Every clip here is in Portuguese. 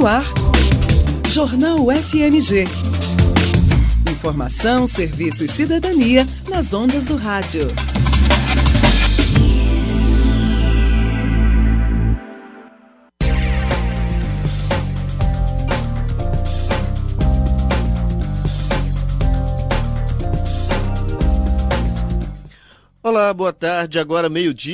no ar, Jornal UFMG. Informação, serviço e cidadania nas ondas do rádio. Olá, boa tarde. Agora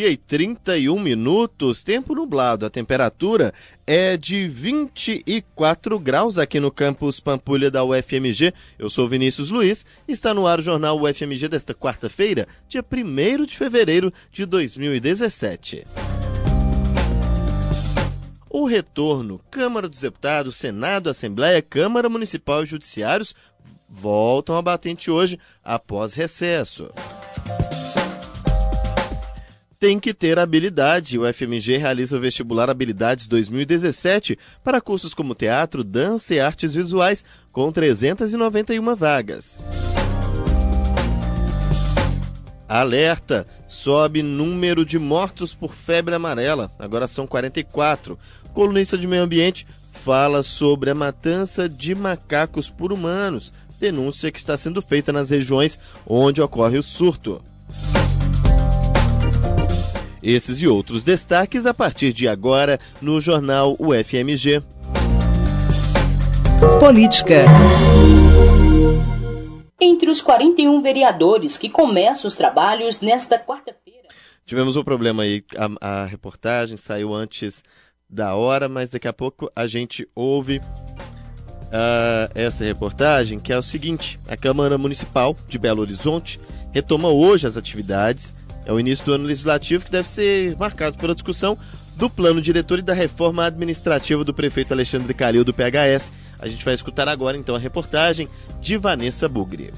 12h31, tempo nublado. A temperatura é de 24 graus aqui no campus Pampulha da UFMG. Eu sou Vinícius Luiz e está no ar o Jornal UFMG desta quarta-feira, dia 1º de fevereiro de 2017. O retorno, Câmara dos Deputados, Senado, Assembleia, Câmara Municipal e Judiciários voltam a batente hoje após recesso. Tem que ter habilidade. O UFMG realiza o vestibular Habilidades 2017 para cursos como teatro, dança e artes visuais, com 391 vagas. Alerta! Sobe número de mortos por febre amarela. Agora são 44. Colunista de Meio Ambiente fala sobre a matança de macacos por humanos. Denúncia que está sendo feita nas regiões onde ocorre o surto. Esses e outros destaques a partir de agora no Jornal UFMG. Política. Entre os 41 vereadores que começam os trabalhos nesta quarta-feira. Tivemos um problema aí, a reportagem saiu antes da hora, mas daqui a pouco a gente ouve essa reportagem, que é o seguinte: a Câmara Municipal de Belo Horizonte retoma hoje as atividades. É o início do ano legislativo que deve ser marcado pela discussão do plano diretor e da reforma administrativa do prefeito Alexandre Calil do PHS. A gente vai escutar agora então a reportagem de Vanessa Bugri.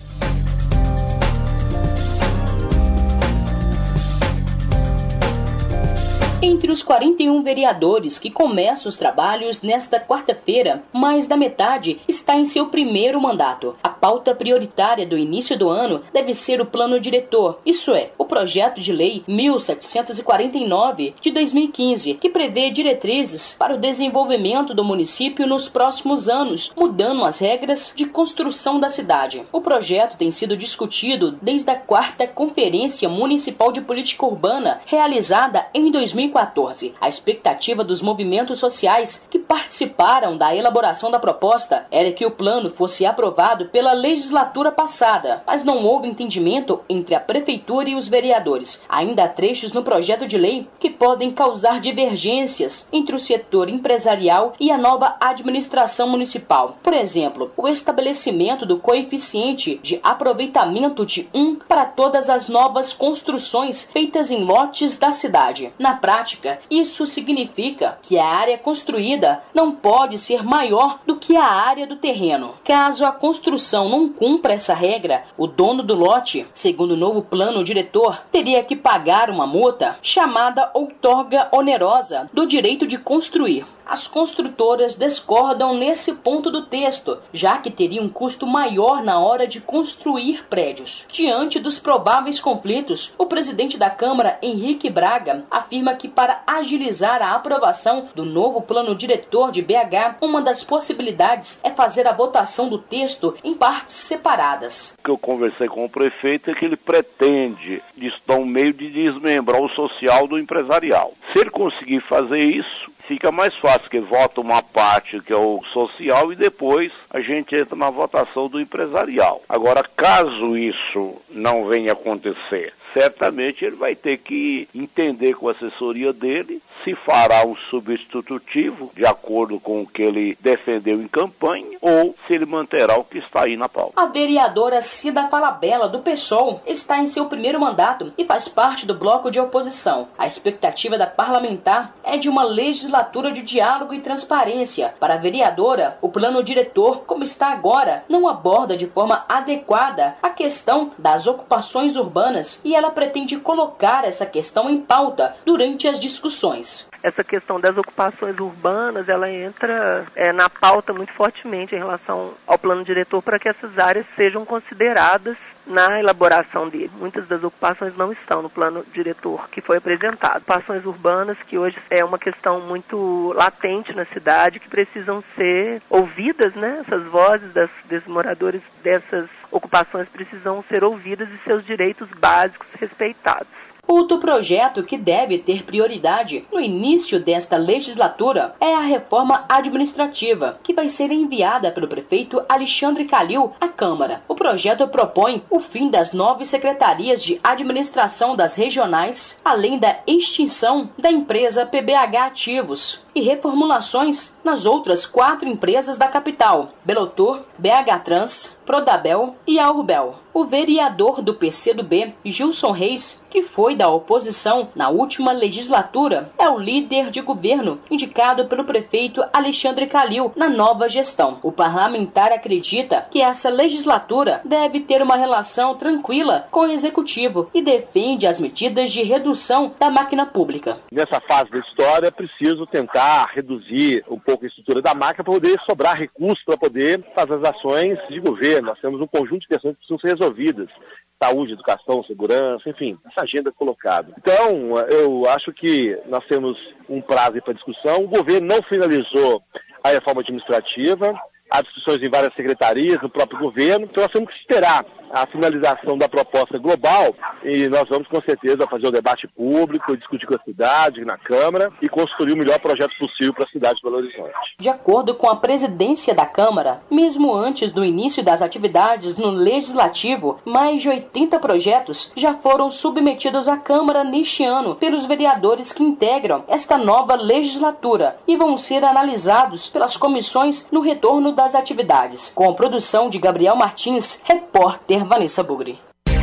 Entre os 41 vereadores que começam os trabalhos nesta quarta-feira, mais da metade está em seu primeiro mandato. A pauta prioritária do início do ano deve ser o plano diretor, isso é, o projeto de lei 1749 de 2015, que prevê diretrizes para o desenvolvimento do município nos próximos anos, mudando as regras de construção da cidade. O projeto tem sido discutido desde a 4ª Conferência Municipal de Política Urbana, realizada em 2014. A expectativa dos movimentos sociais que participaram da elaboração da proposta era que o plano fosse aprovado pela legislatura passada, mas não houve entendimento entre a prefeitura e os vereadores. Ainda há trechos no projeto de lei que podem causar divergências entre o setor empresarial e a nova administração municipal. Por exemplo, o estabelecimento do coeficiente de aproveitamento de 1 para todas as novas construções feitas em lotes da cidade. Na prática, isso significa que a área construída não pode ser maior do que a área do terreno. Caso a construção não cumpra essa regra, o dono do lote, segundo o novo plano diretor, teria que pagar uma multa chamada outorga onerosa do direito de construir. As construtoras discordam nesse ponto do texto, já que teria um custo maior na hora de construir prédios. Diante dos prováveis conflitos, o presidente da Câmara, Henrique Braga, afirma que para agilizar a aprovação do novo plano diretor de BH, uma das possibilidades é fazer a votação do texto em partes separadas. O que eu conversei com o prefeito é que ele pretende dar um meio de desmembrar o social do empresarial. Se ele conseguir fazer isso, fica mais fácil, que vota uma parte que é o social e depois a gente entra na votação do empresarial. Agora, caso isso não venha acontecer, certamente ele vai ter que entender com a assessoria dele se fará um substitutivo de acordo com o que ele defendeu em campanha ou se ele manterá o que está aí na pauta. A vereadora Cida Falabella, do PSOL, está em seu primeiro mandato e faz parte do bloco de oposição. A expectativa da parlamentar é de uma legislatura de diálogo e transparência. Para a vereadora, o plano diretor, como está agora, não aborda de forma adequada a questão das ocupações urbanas e ela pretende colocar essa questão em pauta durante as discussões. Essa questão das ocupações urbanas, ela entra na pauta muito fortemente em relação ao plano diretor para que essas áreas sejam consideradas na elaboração dele. Muitas das ocupações não estão no plano diretor que foi apresentado. Ocupações urbanas, que hoje é uma questão muito latente na cidade, que precisam ser ouvidas, né? Essas vozes desses moradores dessas ocupações precisam ser ouvidas e seus direitos básicos respeitados. Outro projeto que deve ter prioridade no início desta legislatura é a reforma administrativa, que vai ser enviada pelo prefeito Alexandre Calil à Câmara. O projeto propõe o fim das 9 secretarias de administração das regionais, além da extinção da empresa PBH Ativos e reformulações nas outras 4 empresas da capital: Belotur, BH Trans, Prodabel e Aurbel. O vereador do PCdoB, Gilson Reis, que foi da oposição na última legislatura, é o líder de governo indicado pelo prefeito Alexandre Calil na nova gestão. O parlamentar acredita que essa legislatura deve ter uma relação tranquila com o executivo e defende as medidas de redução da máquina pública. Nessa fase da história, é preciso tentar reduzir um pouco a estrutura da máquina para poder sobrar recursos para poder fazer as ações de governo. Nós temos um conjunto de questões que precisam ser resolvidas: saúde, educação, segurança, enfim, essa agenda colocada. Então, eu acho que nós temos um prazo para discussão. O governo não finalizou a reforma administrativa, há discussões em várias secretarias, no próprio governo, então nós temos que esperar a finalização da proposta global e nós vamos com certeza fazer o debate público, discutir com a cidade, na Câmara e construir o melhor projeto possível para a cidade de Belo Horizonte. De acordo com a presidência da Câmara, mesmo antes do início das atividades no Legislativo, mais de 80 projetos já foram submetidos à Câmara neste ano pelos vereadores que integram esta nova legislatura e vão ser analisados pelas comissões no retorno das atividades. Com a produção de Gabriel Martins, repórter Vanessa Bugri.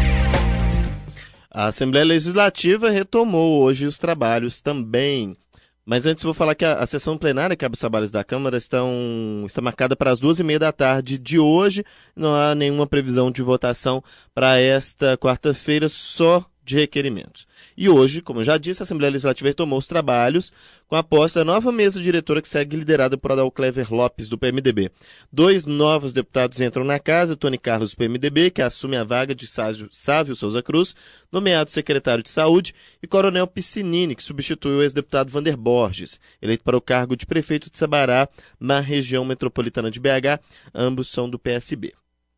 A Assembleia Legislativa retomou hoje os trabalhos também. Mas antes vou falar que a sessão plenária, que abre os trabalhos da Câmara, está marcada para as 2h30 da tarde de hoje. Não há nenhuma previsão de votação para esta quarta-feira, só de requerimentos. E hoje, como eu já disse, a Assembleia Legislativa retomou os trabalhos com a posse da nova mesa diretora que segue liderada por Adalclever Lopes, do PMDB. 2 novos deputados entram na casa: Tony Carlos, do PMDB, que assume a vaga de Sávio Souza Cruz, nomeado secretário de Saúde, e Coronel Piscinini, que substituiu o ex-deputado Vander Borges, eleito para o cargo de prefeito de Sabará, na região metropolitana de BH. Ambos são do PSB.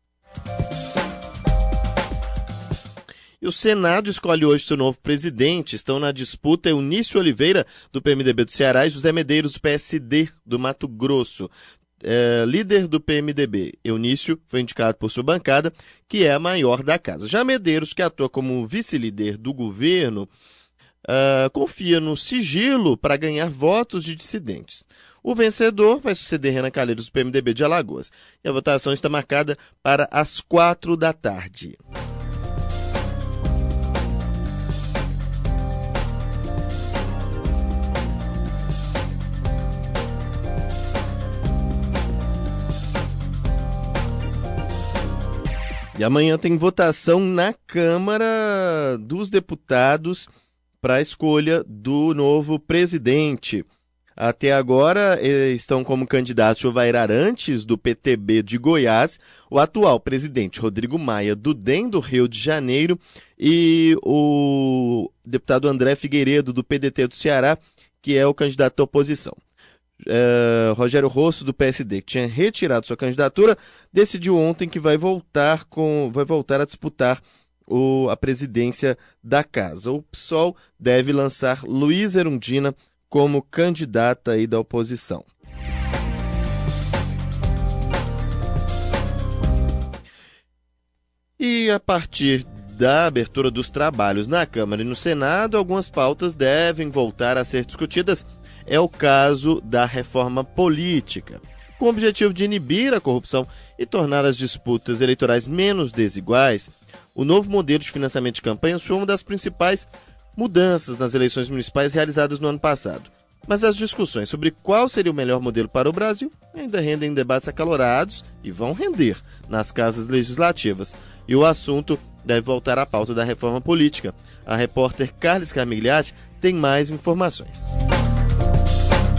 E o Senado escolhe hoje seu novo presidente. Estão na disputa Eunício Oliveira, do PMDB do Ceará, e José Medeiros, do PSD do Mato Grosso. Líder do PMDB, Eunício, foi indicado por sua bancada, que é a maior da casa. Já Medeiros, que atua como vice-líder do governo, confia no sigilo para ganhar votos de dissidentes. O vencedor vai suceder Renan Calheiros, do PMDB de Alagoas. E a votação está marcada para as 4 da tarde. E amanhã tem votação na Câmara dos Deputados para a escolha do novo presidente. Até agora estão como candidatos Jovair Arantes, do PTB de Goiás, o atual presidente Rodrigo Maia, do DEM do Rio de Janeiro, e o deputado André Figueiredo, do PDT do Ceará, que é o candidato da oposição. Rogério Rosso, do PSD, que tinha retirado sua candidatura, decidiu ontem que vai voltar a disputar a presidência da casa. O PSOL deve lançar Luiz Erundina como candidata aí da oposição. E a partir da abertura dos trabalhos na Câmara e no Senado, algumas pautas devem voltar a ser discutidas. É o caso da reforma política. Com o objetivo de inibir a corrupção e tornar as disputas eleitorais menos desiguais, o novo modelo de financiamento de campanhas foi uma das principais mudanças nas eleições municipais realizadas no ano passado. Mas as discussões sobre qual seria o melhor modelo para o Brasil ainda rendem debates acalorados e vão render nas casas legislativas. E o assunto deve voltar à pauta da reforma política. A repórter Carles Carmigliati tem mais informações.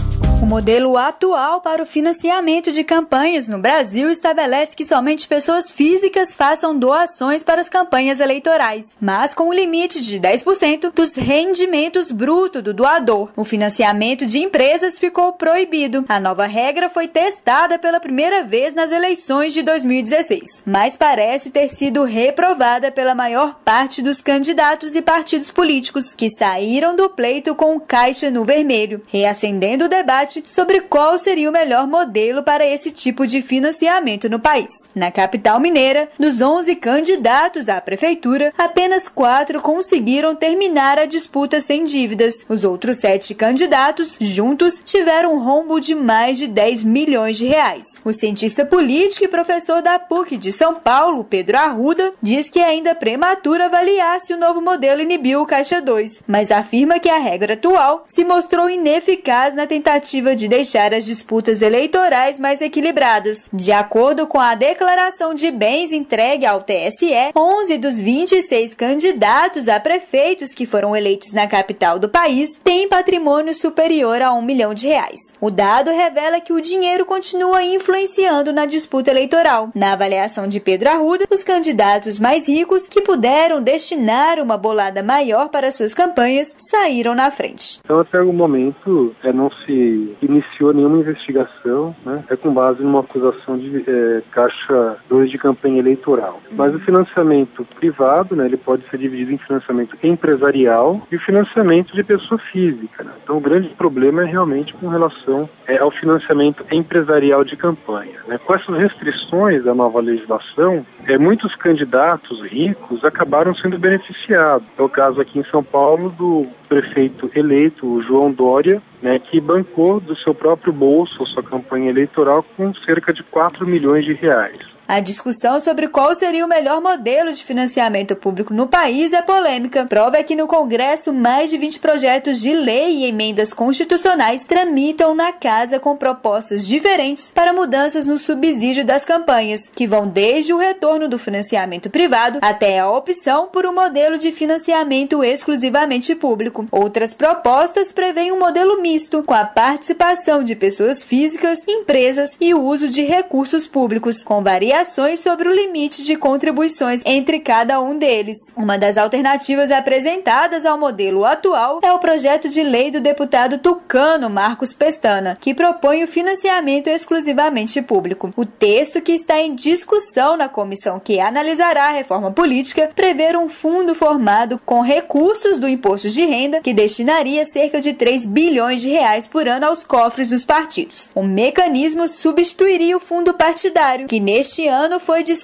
O modelo atual para o financiamento de campanhas no Brasil estabelece que somente pessoas físicas façam doações para as campanhas eleitorais, mas com o limite de 10% dos rendimentos brutos do doador. O financiamento de empresas ficou proibido. A nova regra foi testada pela primeira vez nas eleições de 2016, mas parece ter sido reprovada pela maior parte dos candidatos e partidos políticos que saíram do pleito com caixa no vermelho, reacendendo o debate sobre qual seria o melhor modelo para esse tipo de financiamento no país. Na capital mineira, dos 11 candidatos à prefeitura, apenas 4 conseguiram terminar a disputa sem dívidas. Os outros 7 candidatos, juntos, tiveram um rombo de mais de 10 milhões de reais. O cientista político e professor da PUC de São Paulo, Pedro Arruda, diz que é ainda prematuro avaliar se o novo modelo inibiu o Caixa 2, mas afirma que a regra atual se mostrou ineficaz na tentativa de deixar as disputas eleitorais mais equilibradas. De acordo com a declaração de bens entregue ao TSE, 11 dos 26 candidatos a prefeitos que foram eleitos na capital do país têm patrimônio superior a R$1 milhão. O dado revela que o dinheiro continua influenciando na disputa eleitoral. Na avaliação de Pedro Arruda, os candidatos mais ricos que puderam destinar uma bolada maior para suas campanhas saíram na frente. Então, até o momento, não se iniciou nenhuma investigação, é com base numa acusação de Caixa 2 de campanha eleitoral. Mas o financiamento privado, ele pode ser dividido em financiamento empresarial e financiamento de pessoa física. Então, o grande problema é realmente com relação ao financiamento empresarial de campanha. Com essas restrições da nova legislação, muitos candidatos ricos acabaram sendo beneficiados. É o caso aqui em São Paulo do prefeito eleito, o João Dória, que bancou do seu próprio bolso a sua campanha eleitoral com cerca de 4 milhões de reais. A discussão sobre qual seria o melhor modelo de financiamento público no país é polêmica. Prova é que no Congresso, mais de 20 projetos de lei e emendas constitucionais tramitam na casa com propostas diferentes para mudanças no subsídio das campanhas, que vão desde o retorno do financiamento privado até a opção por um modelo de financiamento exclusivamente público. Outras propostas prevêem um modelo misto, com a participação de pessoas físicas, empresas e o uso de recursos públicos, com variações sobre o limite de contribuições entre cada um deles. Uma das alternativas apresentadas ao modelo atual é o projeto de lei do deputado tucano Marcos Pestana, que propõe o financiamento exclusivamente público. O texto, que está em discussão na comissão que analisará a reforma política, prevê um fundo formado com recursos do imposto de renda que destinaria cerca de 3 bilhões de reais por ano aos cofres dos partidos. O mecanismo substituiria o fundo partidário, que neste ano foi de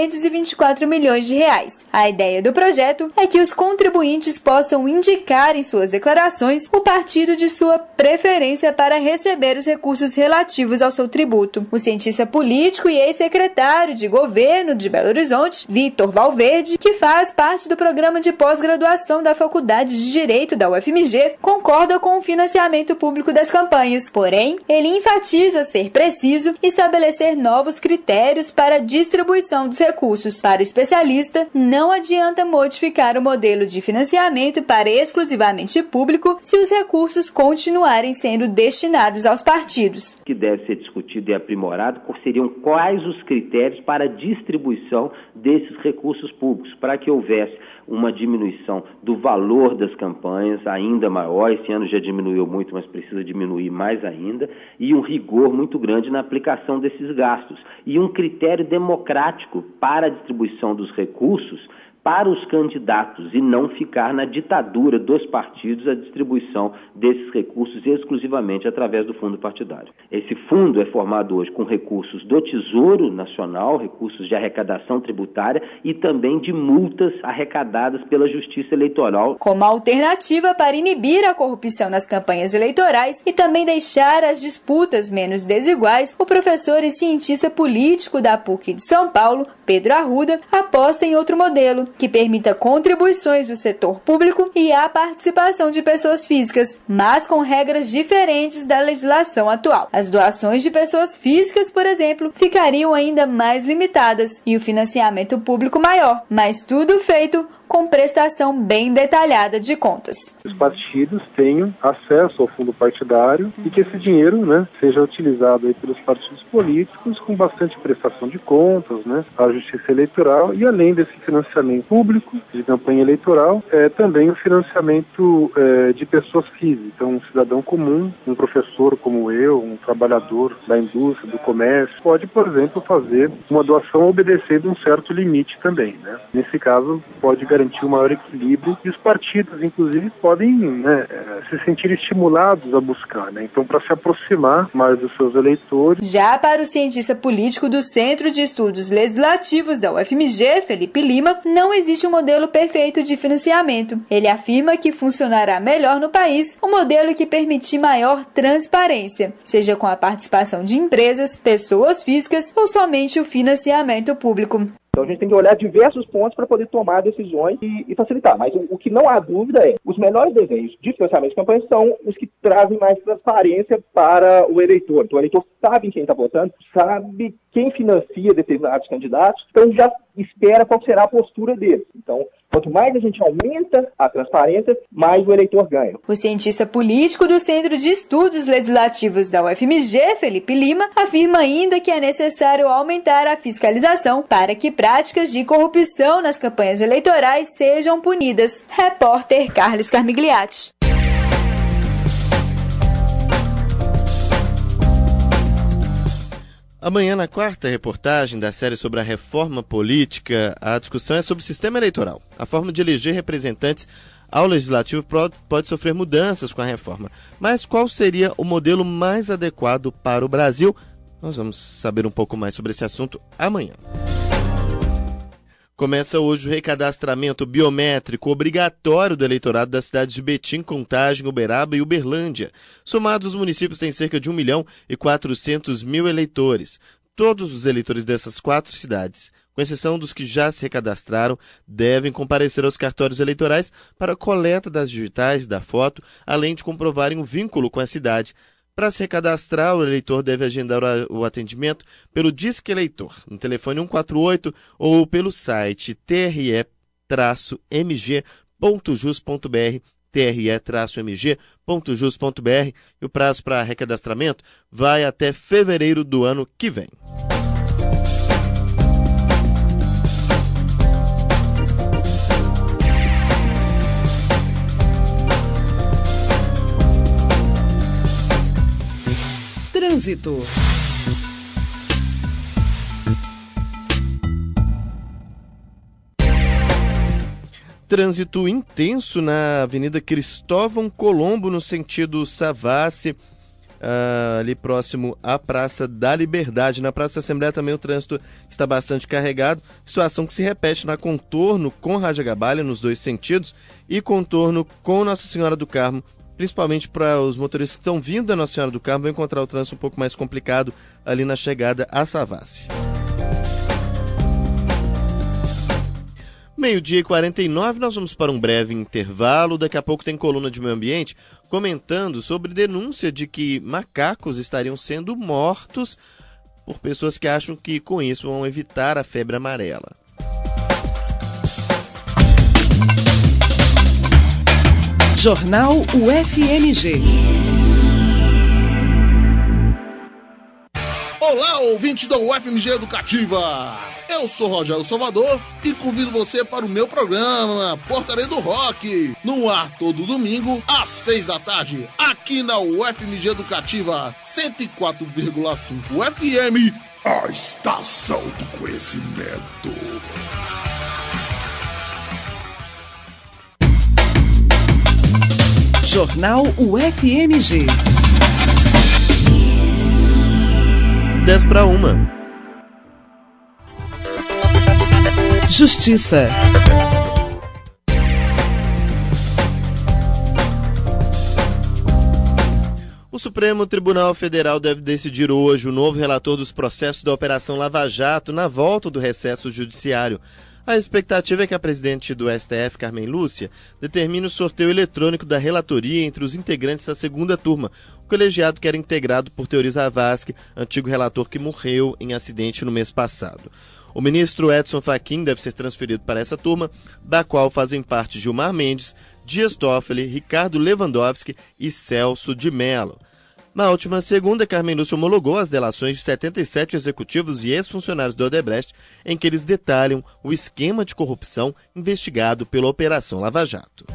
724 milhões de reais. A ideia do projeto é que os contribuintes possam indicar em suas declarações o partido de sua preferência para receber os recursos relativos ao seu tributo. O cientista político e ex-secretário de governo de Belo Horizonte, Vitor Valverde, que faz parte do programa de pós-graduação da Faculdade de Direito da UFMG, concorda com o financiamento público das campanhas. Porém, ele enfatiza ser preciso estabelecer novos critérios para a distribuição dos recursos. Para o especialista, não adianta modificar o modelo de financiamento para exclusivamente público se os recursos continuarem sendo destinados aos partidos. O que deve ser discutido e aprimorado seriam quais os critérios para a distribuição desses recursos públicos, para que houvesse uma diminuição do valor das campanhas ainda maior. Esse ano já diminuiu muito, mas precisa diminuir mais ainda, e um rigor muito grande na aplicação desses gastos, e um critério democrático para a distribuição dos recursos para os candidatos e não ficar na ditadura dos partidos a distribuição desses recursos exclusivamente através do fundo partidário. Esse fundo é formado hoje com recursos do Tesouro Nacional, recursos de arrecadação tributária e também de multas arrecadadas pela Justiça Eleitoral. Como alternativa para inibir a corrupção nas campanhas eleitorais e também deixar as disputas menos desiguais, o professor e cientista político da PUC de São Paulo, Pedro Arruda, aposta em outro modelo, que permita contribuições do setor público e a participação de pessoas físicas, mas com regras diferentes da legislação atual. As doações de pessoas físicas, por exemplo, ficariam ainda mais limitadas e o financiamento público maior, mas tudo feito com prestação bem detalhada de contas. Os partidos tenham acesso ao fundo partidário e que esse dinheiro, né, seja utilizado aí pelos partidos políticos com bastante prestação de contas, né, à justiça eleitoral, e além desse financiamento público de campanha eleitoral, também o financiamento de pessoas físicas. Então, um cidadão comum, um professor como eu, um trabalhador da indústria, do comércio, pode, por exemplo, fazer uma doação obedecendo um certo limite também, né? Nesse caso, pode garantir um maior equilíbrio e os partidos, inclusive, podem, né, se sentir estimulados a buscar, né? Então, para se aproximar mais dos seus eleitores. Já para o cientista político do Centro de Estudos Legislativos da UFMG, Felipe Lima, não existe um modelo perfeito de financiamento. Ele afirma que funcionará melhor no país um modelo que permitir maior transparência, seja com a participação de empresas, pessoas físicas ou somente o financiamento público. Então a gente tem que olhar diversos pontos para poder tomar decisões e facilitar. Mas o que não há dúvida é, os melhores desenhos de financiamento de campanha são os que trazem mais transparência para o eleitor. Então o eleitor sabe quem está votando, sabe quem financia determinados candidatos, então já espera qual será a postura deles. Então, quanto mais a gente aumenta a transparência, mais o eleitor ganha. O cientista político do Centro de Estudos Legislativos da UFMG, Felipe Lima, afirma ainda que é necessário aumentar a fiscalização para que práticas de corrupção nas campanhas eleitorais sejam punidas. Repórter Carlos Carmigliati. Amanhã, na quarta reportagem da série sobre a reforma política, a discussão é sobre o sistema eleitoral. A forma de eleger representantes ao Legislativo pode sofrer mudanças com a reforma. Mas qual seria o modelo mais adequado para o Brasil? Nós vamos saber um pouco mais sobre esse assunto amanhã. Começa hoje o recadastramento biométrico obrigatório do eleitorado das cidades de Betim, Contagem, Uberaba e Uberlândia. Somados, os municípios têm cerca de 1.400.000 eleitores. Todos os eleitores dessas 4 cidades, com exceção dos que já se recadastraram, devem comparecer aos cartórios eleitorais para a coleta das digitais da foto, além de comprovarem um vínculo com a cidade. Para se recadastrar, o eleitor deve agendar o atendimento pelo Disque Eleitor, no telefone 148 ou pelo site tre-mg.jus.br, tre-mg.jus.br, e o prazo para recadastramento vai até fevereiro do ano que vem. Trânsito. Trânsito intenso na Avenida Cristóvão Colombo, no sentido Savassi, ali próximo à Praça da Liberdade. Na Praça da Assembleia também o trânsito está bastante carregado, situação que se repete na contorno com Rajagabalha, nos 2 sentidos, e contorno com Nossa Senhora do Carmo, principalmente para os motoristas que estão vindo da Nossa Senhora do Carmo, vão encontrar o trânsito um pouco mais complicado ali na chegada a Savassi. 12h49, nós vamos para um breve intervalo. Daqui a pouco tem coluna de meio ambiente comentando sobre denúncia de que macacos estariam sendo mortos por pessoas que acham que com isso vão evitar a febre amarela. Jornal UFMG. Olá, ouvinte da UFMG Educativa! Eu sou Rogério Salvador e convido você para o meu programa Portaria do Rock, no ar todo domingo às 6 da tarde, aqui na UFMG Educativa 104,5 FM, a estação do conhecimento. Jornal UFMG. 10:50. Justiça. O Supremo Tribunal Federal deve decidir hoje o novo relator dos processos da Operação Lava Jato na volta do recesso judiciário. A expectativa é que a presidente do STF, Carmen Lúcia, determine o sorteio eletrônico da relatoria entre os integrantes da segunda turma. O colegiado que era integrado por Teori Zavascki, antigo relator que morreu em acidente no mês passado. O ministro Edson Fachin deve ser transferido para essa turma, da qual fazem parte Gilmar Mendes, Dias Toffoli, Ricardo Lewandowski e Celso de Mello. Na última segunda, Carmen Lúcia homologou as delações de 77 executivos e ex-funcionários do Odebrecht, em que eles detalham o esquema de corrupção investigado pela Operação Lava Jato.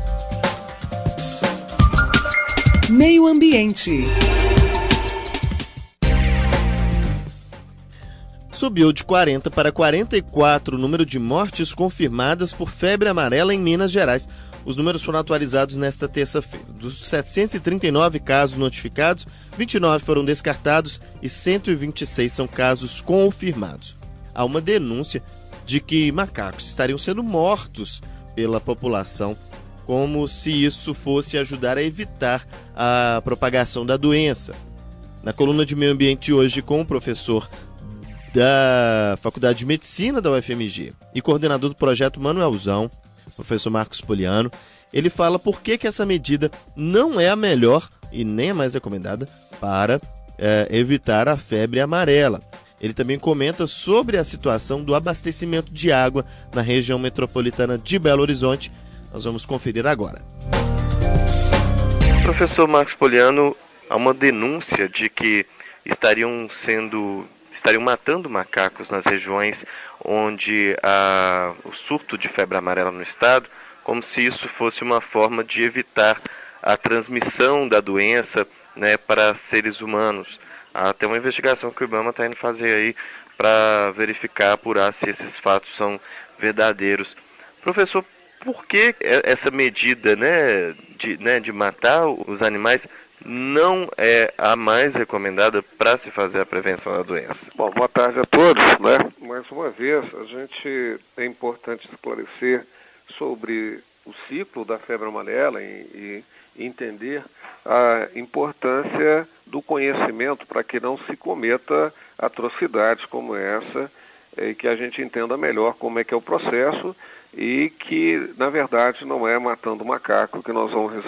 Meio Ambiente. Subiu de 40 para 44 o número de mortes confirmadas por febre amarela em Minas Gerais. Os números foram atualizados nesta terça-feira. Dos 739 casos notificados, 29 foram descartados e 126 são casos confirmados. Há uma denúncia de que macacos estariam sendo mortos pela população, como se isso fosse ajudar a evitar a propagação da doença. Na coluna de Meio Ambiente hoje, com o professor da Faculdade de Medicina da UFMG e coordenador do projeto Manuelzão, professor Marcos Poliano, ele fala por que essa medida não é a melhor e nem a mais recomendada para evitar a febre amarela. Ele também comenta sobre a situação do abastecimento de água na região metropolitana de Belo Horizonte. Nós vamos conferir agora. Professor Marcos Poliano, há uma denúncia de que estariam matando macacos nas regiões onde há o surto de febre amarela no estado, como se isso fosse uma forma de evitar a transmissão da doença, né, para seres humanos. Há até uma investigação que o IBAMA está indo fazer aí para verificar, apurar se esses fatos são verdadeiros. Professor, por que essa medida, de matar os animais não é a mais recomendada para se fazer a prevenção da doença? Bom, boa tarde a todos, Mais uma vez, é importante esclarecer sobre o ciclo da febre amarela e entender a importância do conhecimento para que não se cometa atrocidades como essa, e que a gente entenda melhor como é que é o processo e que, na verdade, não é matando macaco que nós vamos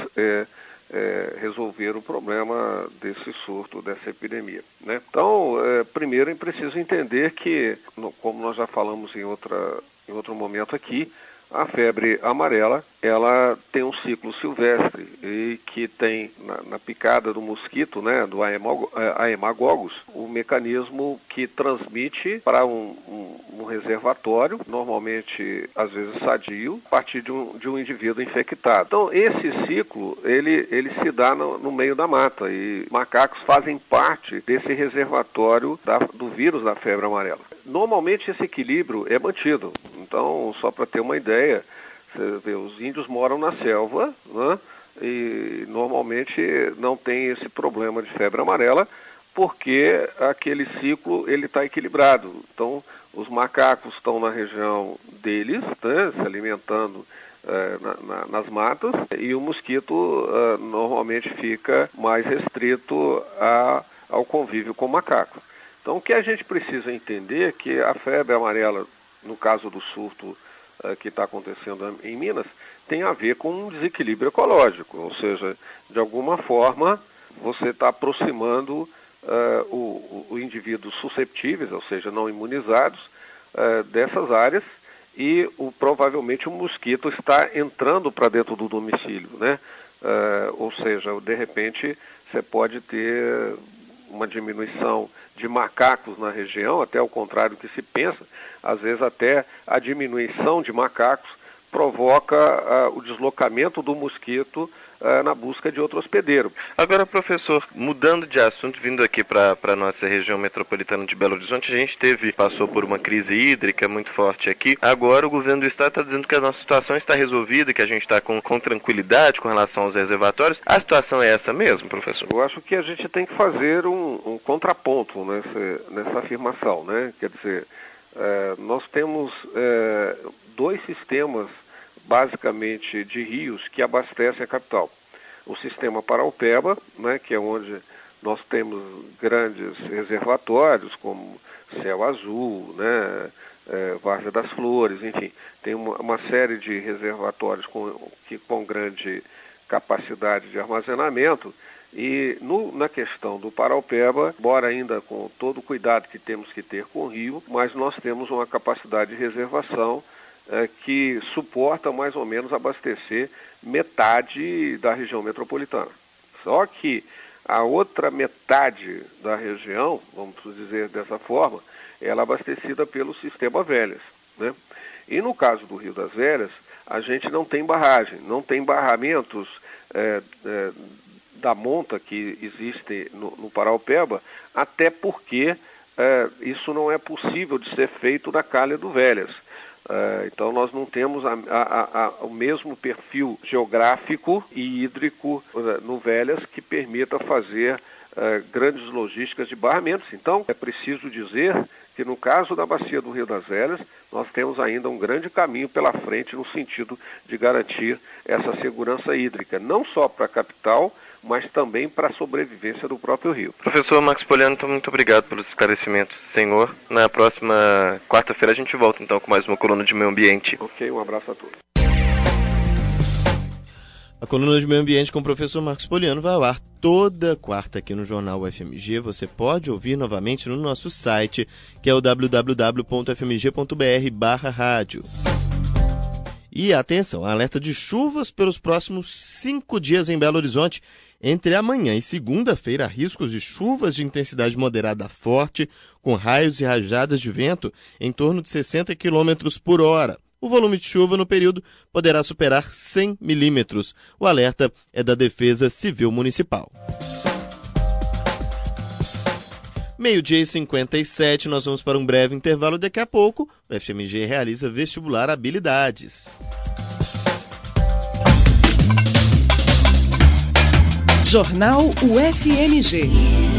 resolver o problema desse surto, dessa epidemia, né? Então, primeiro é preciso entender que, como nós já falamos em outro momento aqui, a febre amarela, ela tem um ciclo silvestre e que tem na picada do mosquito, né, do Haemococcus, o mecanismo que transmite para um reservatório, normalmente, às vezes sadio, a partir de um indivíduo infectado. Então, esse ciclo, ele se dá no meio da mata e macacos fazem parte desse reservatório do vírus da febre amarela. Normalmente, esse equilíbrio é mantido. Então, só para ter uma ideia, você vê, os índios moram na selva, né, e normalmente não tem esse problema de febre amarela, porque aquele ciclo ele está equilibrado. Então, os macacos estão na região deles, né, se alimentando nas matas, e o mosquito normalmente fica mais restrito ao convívio com o macaco. Então, o que a gente precisa entender é que a febre amarela, no caso do surto que está acontecendo em Minas, tem a ver com um desequilíbrio ecológico, ou seja, de alguma forma você está aproximando o indivíduos susceptíveis, ou seja, não imunizados, dessas áreas, e provavelmente o mosquito está entrando para dentro do domicílio, né? Ou seja, de repente você pode ter uma diminuição de macacos na região, até ao contrário do que se pensa. Às vezes até a diminuição de macacos provoca o deslocamento do mosquito na busca de outro hospedeiro. Agora, professor, mudando de assunto, vindo aqui para a nossa região metropolitana de Belo Horizonte, a gente passou por uma crise hídrica muito forte aqui. Agora o governo do estado está dizendo que a nossa situação está resolvida, que a gente está com tranquilidade com relação aos reservatórios. A situação é essa mesmo, professor? Eu acho que a gente tem que fazer um contraponto nessa afirmação, né? Quer dizer, nós temos dois sistemas basicamente de rios que abastecem a capital. O sistema Paraupeba, né, que é onde nós temos grandes reservatórios, como Céu Azul, né, Várzea das Flores, enfim, tem uma série de reservatórios com grande capacidade de armazenamento, E na questão do Paraupeba, embora ainda com todo o cuidado que temos que ter com o rio, mas nós temos uma capacidade de reservação que suporta mais ou menos abastecer metade da região metropolitana. Só que a outra metade da região, vamos dizer dessa forma, ela é abastecida pelo sistema Velhas, né? E no caso do Rio das Velhas, a gente não tem barragem, não tem barramentos da monta que existe no Paraupeba, até porque isso não é possível de ser feito na calha do Velhas. Então nós não temos o mesmo perfil geográfico e hídrico no Velhas que permita fazer grandes logísticas de barramentos. Então é preciso dizer que no caso da bacia do Rio das Velhas, nós temos ainda um grande caminho pela frente no sentido de garantir essa segurança hídrica, não só para a capital, mas também para a sobrevivência do próprio rio. Professor Marcos Poliano, muito obrigado pelos esclarecimentos, senhor. Na próxima quarta-feira a gente volta então com mais uma coluna de meio ambiente. Ok, um abraço a todos. A coluna de meio ambiente com o professor Marcos Poliano vai ao ar toda quarta aqui no Jornal UFMG. Você pode ouvir novamente no nosso site, que é o www.fmg.br/rádio. E atenção, alerta de chuvas pelos próximos 5 dias em Belo Horizonte. Entre amanhã e segunda-feira, há riscos de chuvas de intensidade moderada a forte, com raios e rajadas de vento em torno de 60 km por hora. O volume de chuva no período poderá superar 100 milímetros. O alerta é da Defesa Civil Municipal. 12h57, nós vamos para um breve intervalo. Daqui a pouco, o FMG realiza vestibular habilidades. Jornal UFMG.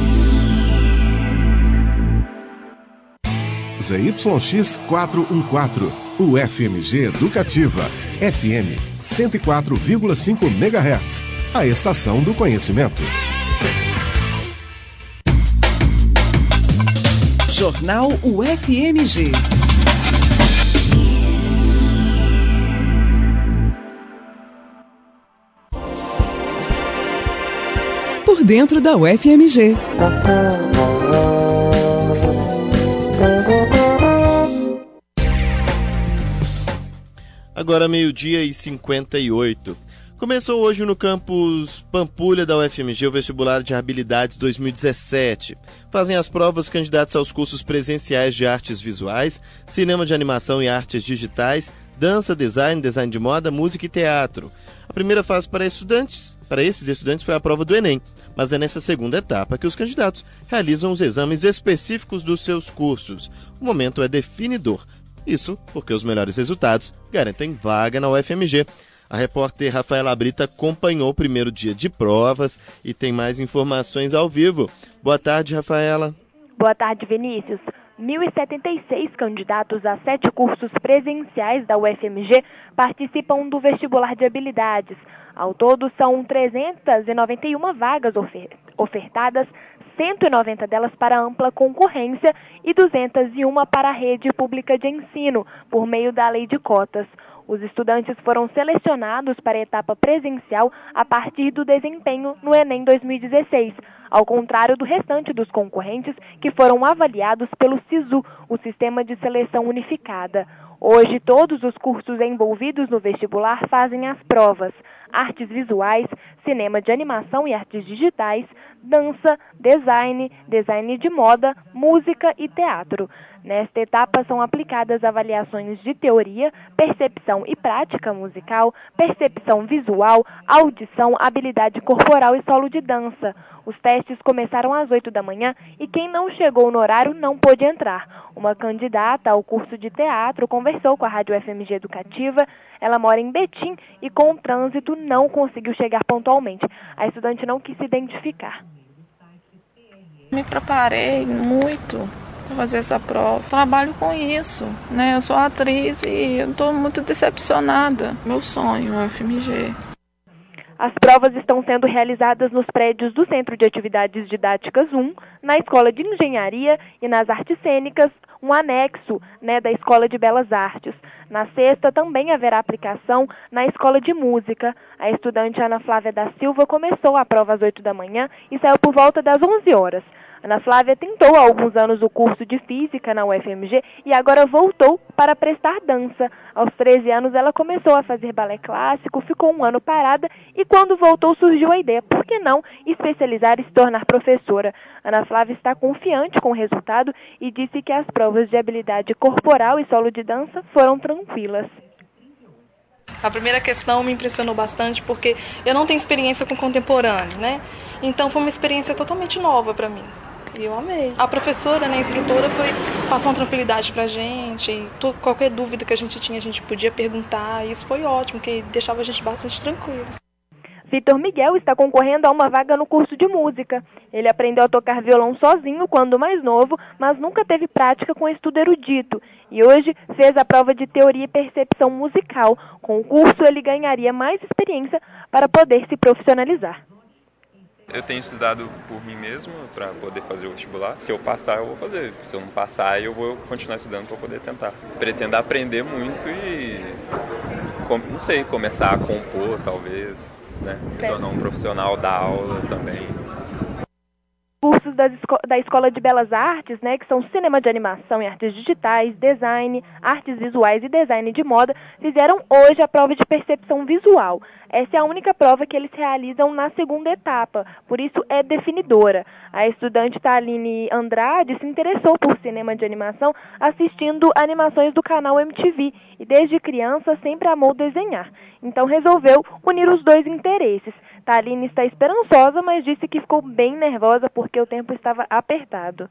ZYX 414, UFMG Educativa, FM 104,5 MHz, a estação do conhecimento. Jornal UFMG. Por dentro da UFMG. Agora 12h58. Começou hoje no campus Pampulha da UFMG o vestibular de habilidades 2017. Fazem as provas candidatos aos cursos presenciais de artes visuais, cinema de animação e artes digitais, dança, design de moda, música e teatro. A primeira fase para esses estudantes foi a prova do Enem, mas é nessa segunda etapa que os candidatos realizam os exames específicos dos seus cursos. O momento é definidor. Isso porque os melhores resultados garantem vaga na UFMG. A repórter Rafaela Brita acompanhou o primeiro dia de provas e tem mais informações ao vivo. Boa tarde, Rafaela. Boa tarde, Vinícius. 1.076 candidatos a 7 cursos presenciais da UFMG participam do vestibular de habilidades. Ao todo, são 391 vagas ofertadas, 190 delas para ampla concorrência e 201 para a rede pública de ensino, por meio da lei de cotas. Os estudantes foram selecionados para a etapa presencial a partir do desempenho no Enem 2016, ao contrário do restante dos concorrentes que foram avaliados pelo SISU, o Sistema de Seleção Unificada. Hoje, todos os cursos envolvidos no vestibular fazem as provas: artes visuais, cinema de animação e artes digitais, dança, design de moda, música e teatro. Nesta etapa são aplicadas avaliações de teoria, percepção e prática musical, percepção visual, audição, habilidade corporal e solo de dança. Os testes começaram às 8 da manhã e quem não chegou no horário não pôde entrar. Uma candidata ao curso de teatro conversou com a Rádio FMG Educativa. Ela mora em Betim e com o trânsito não conseguiu chegar pontualmente. A estudante não quis se identificar. Me preparei muito para fazer essa prova. Trabalho com isso, né? Eu sou atriz e eu estou muito decepcionada. Meu sonho é o FMG. As provas estão sendo realizadas nos prédios do Centro de Atividades Didáticas 1, na Escola de Engenharia e nas Artes Cênicas, um anexo, né, da Escola de Belas Artes. Na sexta também haverá aplicação na Escola de Música. A estudante Ana Flávia da Silva começou a prova às 8 da manhã e saiu por volta das 11 horas. Ana Flávia tentou há alguns anos o curso de Física na UFMG e agora voltou para prestar dança. Aos 13 anos ela começou a fazer balé clássico, ficou um ano parada e quando voltou surgiu a ideia, por que não especializar e se tornar professora? Ana Flávia está confiante com o resultado e disse que as provas de habilidade corporal e solo de dança foram tranquilas. A primeira questão me impressionou bastante porque eu não tenho experiência com contemporâneo, né? Então foi uma experiência totalmente nova para mim. E eu amei. A professora, né, a instrutora, passou uma tranquilidade pra gente. E qualquer dúvida que a gente tinha, a gente podia perguntar. E isso foi ótimo, que deixava a gente bastante tranquilos. Vitor Miguel está concorrendo a uma vaga no curso de música. Ele aprendeu a tocar violão sozinho quando mais novo, mas nunca teve prática com estudo erudito. E hoje fez a prova de teoria e percepção musical. Com o curso, ele ganharia mais experiência para poder se profissionalizar. Eu tenho estudado por mim mesmo para poder fazer o vestibular. Se eu passar, eu vou fazer. Se eu não passar, eu vou continuar estudando para poder tentar. Pretendo aprender muito e, não sei, começar a compor, talvez, né? Me tornar um profissional da aula também. Cursos da Escola de Belas Artes, né, que são cinema de animação e artes digitais, design, artes visuais e design de moda, fizeram hoje a prova de percepção visual. Essa é a única prova que eles realizam na segunda etapa, por isso é definidora. A estudante Thaline Andrade se interessou por cinema de animação assistindo animações do canal MTV e desde criança sempre amou desenhar. Então resolveu unir os dois interesses. Thaline está esperançosa, mas disse que ficou bem nervosa porque o tempo estava apertado.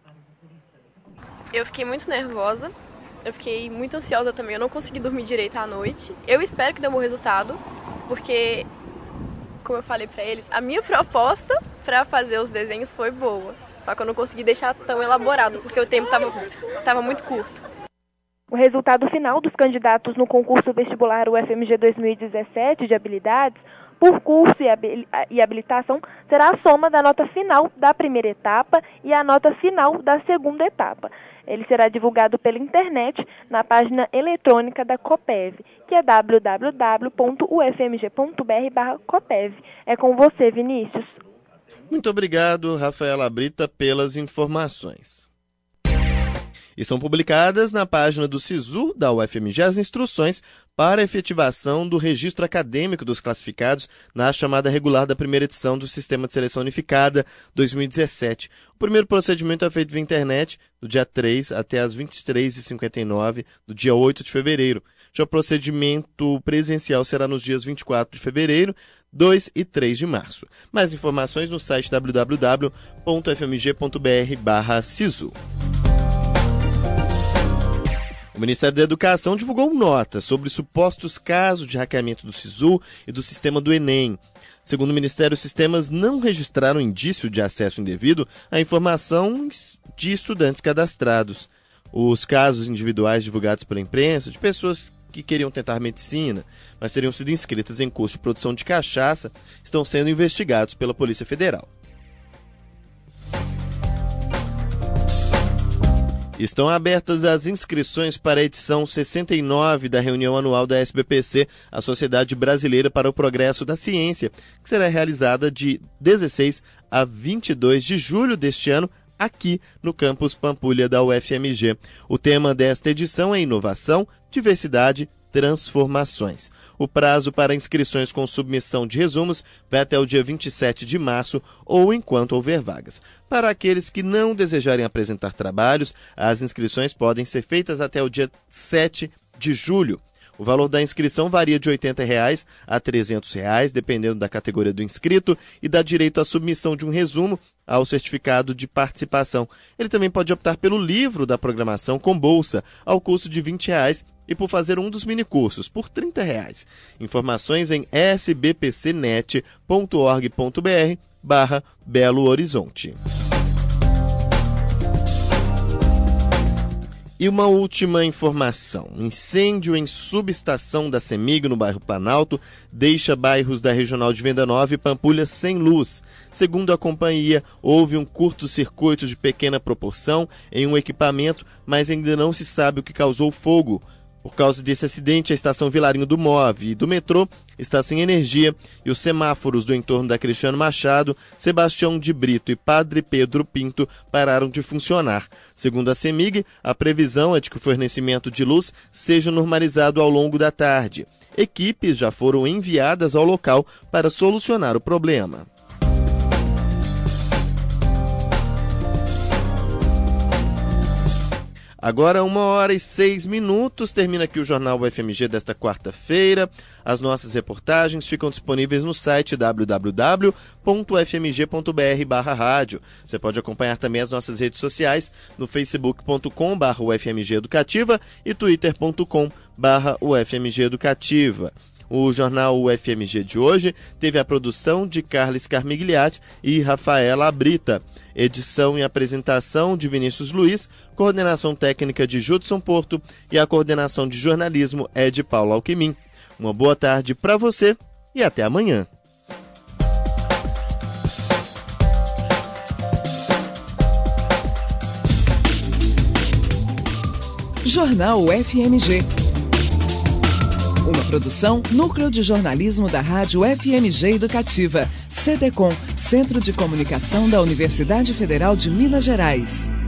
Eu fiquei muito nervosa, eu fiquei muito ansiosa também, eu não consegui dormir direito à noite. Eu espero que dê um bom resultado, porque, como eu falei pra eles, a minha proposta pra fazer os desenhos foi boa. Só que eu não consegui deixar tão elaborado, porque o tempo estava muito curto. O resultado final dos candidatos no concurso vestibular UFMG 2017 de habilidades, por curso e habilitação, será a soma da nota final da primeira etapa e a nota final da segunda etapa. Ele será divulgado pela internet na página eletrônica da Copev, que é www.ufmg.br/Copev. É com você, Vinícius. Muito obrigado, Rafaela Brita, pelas informações. E são publicadas na página do SISU da UFMG as instruções para a efetivação do registro acadêmico dos classificados na chamada regular da primeira edição do Sistema de Seleção Unificada 2017. O primeiro procedimento é feito via internet do dia 3 até as 23h59 do dia 8 de fevereiro. Já o procedimento presencial será nos dias 24 de fevereiro, 2 e 3 de março. Mais informações no site www.fmg.br/SISU. O Ministério da Educação divulgou nota sobre supostos casos de hackeamento do SISU e do sistema do Enem. Segundo o Ministério, os sistemas não registraram indício de acesso indevido a informações de estudantes cadastrados. Os casos individuais divulgados pela imprensa de pessoas que queriam tentar medicina, mas teriam sido inscritas em curso de produção de cachaça, estão sendo investigados pela Polícia Federal. Estão abertas as inscrições para a edição 69 da reunião anual da SBPC, a Sociedade Brasileira para o Progresso da Ciência, que será realizada de 16 a 22 de julho deste ano, aqui no campus Pampulha da UFMG. O tema desta edição é inovação, diversidade, transformações. O prazo para inscrições com submissão de resumos vai até o dia 27 de março ou enquanto houver vagas. Para aqueles que não desejarem apresentar trabalhos, as inscrições podem ser feitas até o dia 7 de julho. O valor da inscrição varia de R$ 80 a R$ 300, dependendo da categoria do inscrito, e dá direito à submissão de um resumo ao certificado de participação. Ele também pode optar pelo livro da programação com bolsa, ao custo de R$ 20, e por fazer um dos minicursos, por R$ 30. Informações em sbpcnet.org.br/Belo Horizonte. E uma última informação. Incêndio em subestação da CEMIG, no bairro Planalto, deixa bairros da Regional de Venda Nova e Pampulha sem luz. Segundo a companhia, houve um curto-circuito de pequena proporção em um equipamento, mas ainda não se sabe o que causou o fogo. Por causa desse acidente, a estação Vilarinho do Move e do metrô está sem energia e os semáforos do entorno da Cristiano Machado, Sebastião de Brito e Padre Pedro Pinto pararam de funcionar. Segundo a CEMIG, a previsão é de que o fornecimento de luz seja normalizado ao longo da tarde. Equipes já foram enviadas ao local para solucionar o problema. Agora 1h06, termina aqui o Jornal UFMG desta quarta-feira. As nossas reportagens ficam disponíveis no site www.ufmg.br/rádio. Você pode acompanhar também as nossas redes sociais no facebook.com/UFMG Educativa e twitter.com/UFMG Educativa. O Jornal UFMG de hoje teve a produção de Carlos Carmigliati e Rafaela Abrita. Edição e apresentação de Vinícius Luiz, coordenação técnica de Judson Porto e a coordenação de jornalismo é de Paulo Alquimim. Uma boa tarde para você e até amanhã. Jornal UFMG. Uma produção Núcleo de Jornalismo da Rádio UFMG Educativa. CDCom, Centro de Comunicação da Universidade Federal de Minas Gerais.